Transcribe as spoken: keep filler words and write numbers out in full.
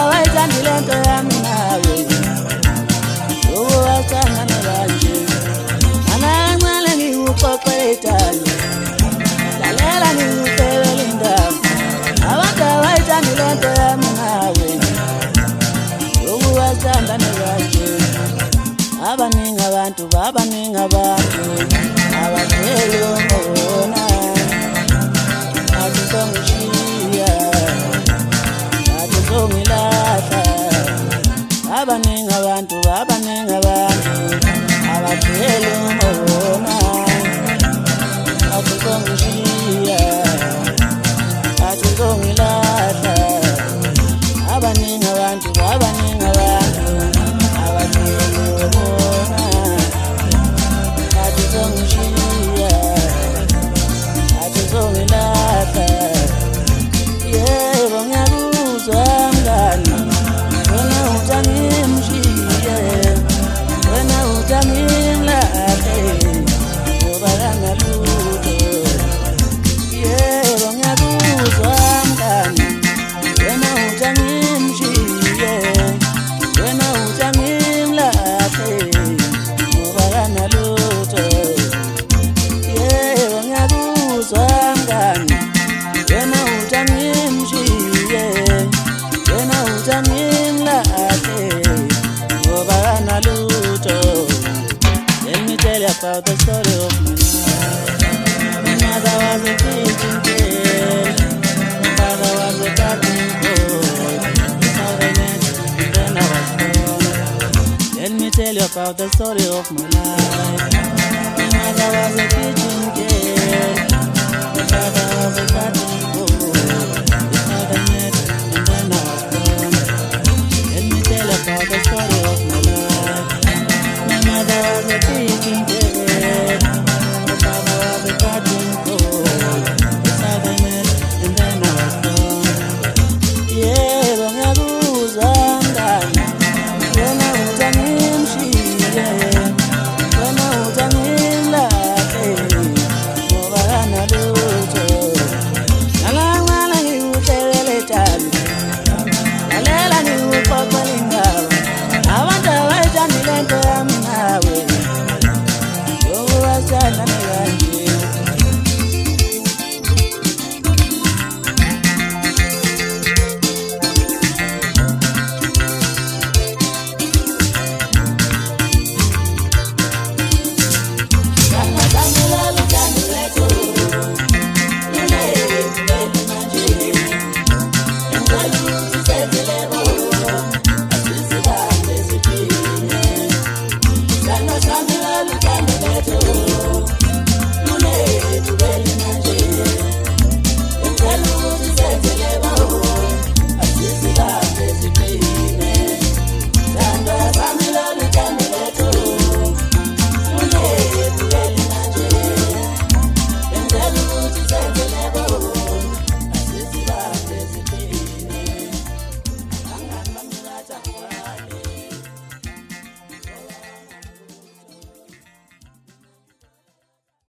wayithandile nto yami nawe uwathanda kanje anancane ngikuxoxele italo lalela ngikucebele indaba abantu wayithandile nto yami nawe uwathanda kanje abaningi abantu babaningi abantu abathele ngona atuzongishiya atuzongilahla abaningi abantu abaningi abantu abathele ngona atuzongishiya atuzongilahla abaningi abantu abaningi abantu abathele ngona atuzongishiya atuzongilahla yebo ngiyakuzwa mngani wena utangimshiye wena utangimlahle ngoba kangalutho yebo ngiyakuzwa mngani wena utangimshiye wena utangimlahle ngoba kangalutho yebo ngiyakuzwa mngani wena utangimshiye wena utangimlahle ngoba kanalutho. Let me tell you about the story of my life. My mother was a teaching girl, my father was a cutting boy. How they met when I was born. Let me tell you about the story of my life. My mother was a teaching girl, my father was a cutting boy.